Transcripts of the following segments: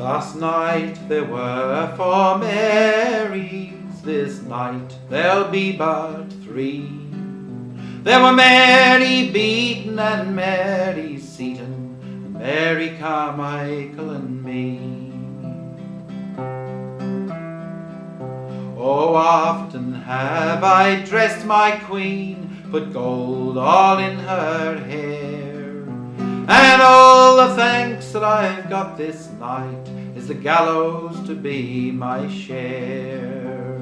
Last night there were 4 Marys, this night there'll be but 3. There were Mary Beaton and Mary Seaton, and Mary Carmichael and me. Oh, often have I dressed my queen, put gold all in her hair, and all the thanks that I've got this night is the gallows to be my share.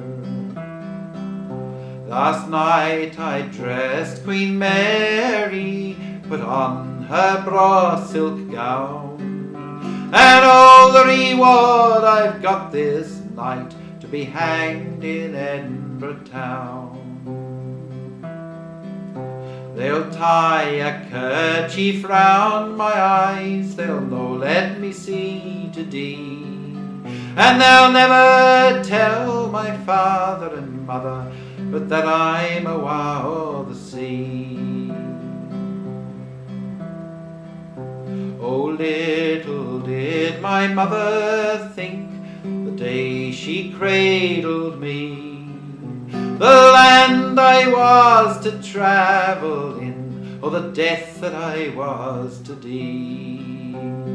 Last night I dressed Queen Mary, put on her braw silk gown, and all the reward I've got this night to be hanged in Edinburgh town. They'll tie a kerchief round my eyes, they'll no let me see to dee, and they'll never tell my father and mother but that I'm a wow o' the sea. Oh, little did my mother think the day she cradled me, the land I was to travel in, or the death that I was to die.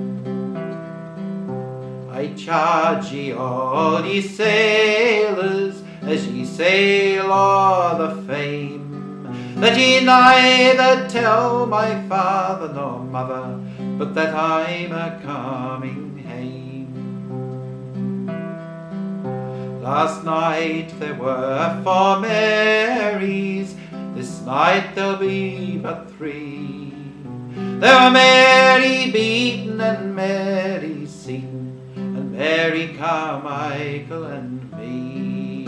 I charge ye all ye sailors, as ye sail o'er the fame, that ye neither tell my father nor mother but that I'm a-coming hame. Last night there were 4 Marys, this night there'll be but 3. There were Mary Beaton and Mary Seaton, and Mary Carmichael and me.